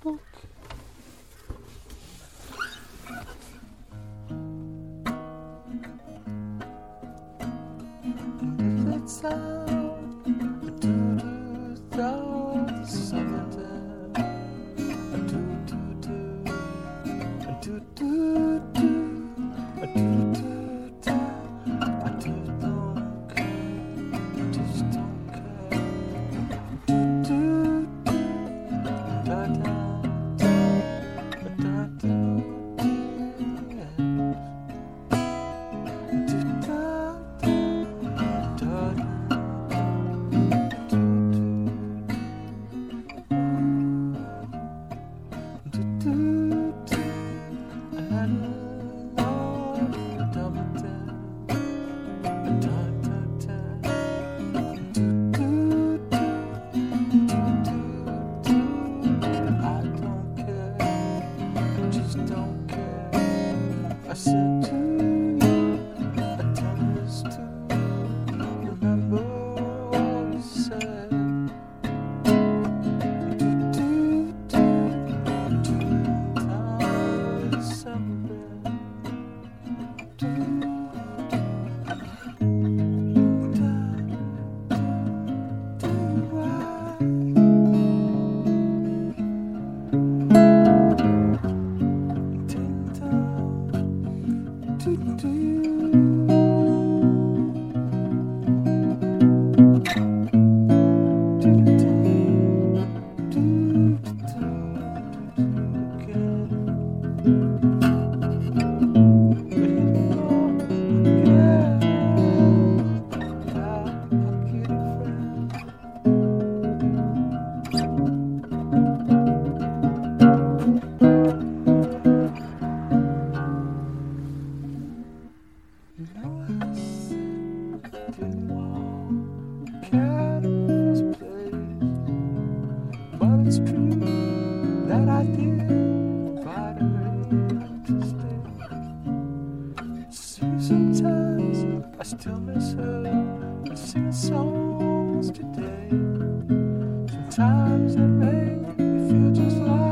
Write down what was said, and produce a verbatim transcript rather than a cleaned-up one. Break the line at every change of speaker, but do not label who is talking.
book. And if it's out, I do do through the summertime. I do do do, I do do do, I do do do, I do don't care, I just don't care. Do do do, da da da, da da da, yeah. Do da da da da. I said to you, I promise to remember what you said. Do do do do time December. Do do do do right. Ting tong. Do do. You know I said I didn't want a cat in the first place, but it's true that I did invite her in to stay. See, sometimes I still miss her and sing songs today. Sometimes that make me feel just like